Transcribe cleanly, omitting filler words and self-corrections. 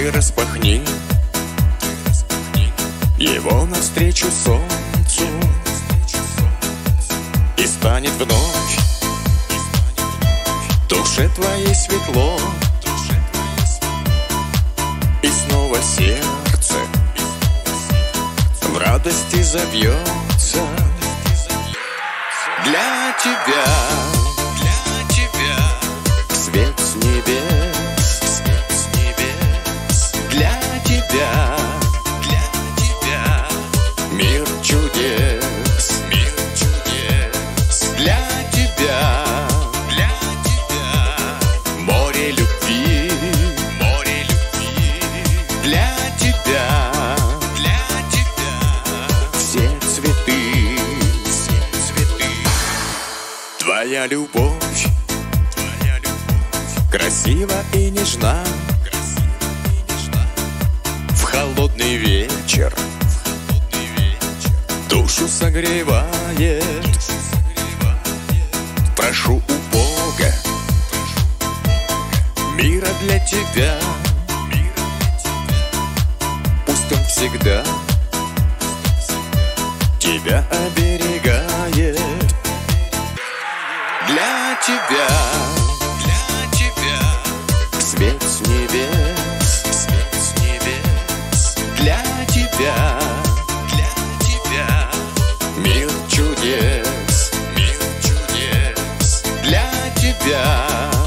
Ты распахни его навстречу солнцу, и станет вновь в душе твоей светло, и снова сердце в радости забьется для тебя. Свет с небес, для тебя, мир чудес, для тебя, море любви, для тебя, все цветы, твоя любовь красива и нежна. В холодный вечер душу согревает. Прошу у Бога мира для тебя. Пусть Он всегда тебя оберегает. Для тебя свет с небес, для тебя, мир чудес, для тебя.